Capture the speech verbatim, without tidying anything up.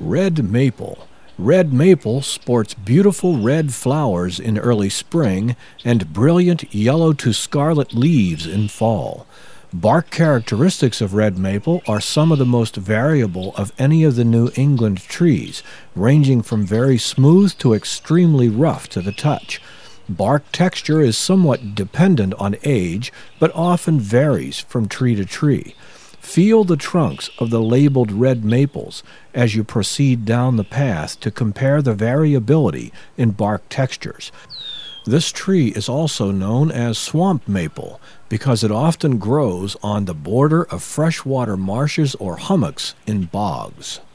Red maple. Red maple sports beautiful red flowers in early spring and brilliant yellow to scarlet leaves in fall. Bark characteristics of red maple are some of the most variable of any of the New England trees, ranging from very smooth to extremely rough to the touch. Bark texture is somewhat dependent on age, but often varies from tree to tree. Feel the trunks of the labeled red maples as you proceed down the path to compare the variability in bark textures. This tree is also known as swamp maple because it often grows on the border of freshwater marshes or hummocks in bogs.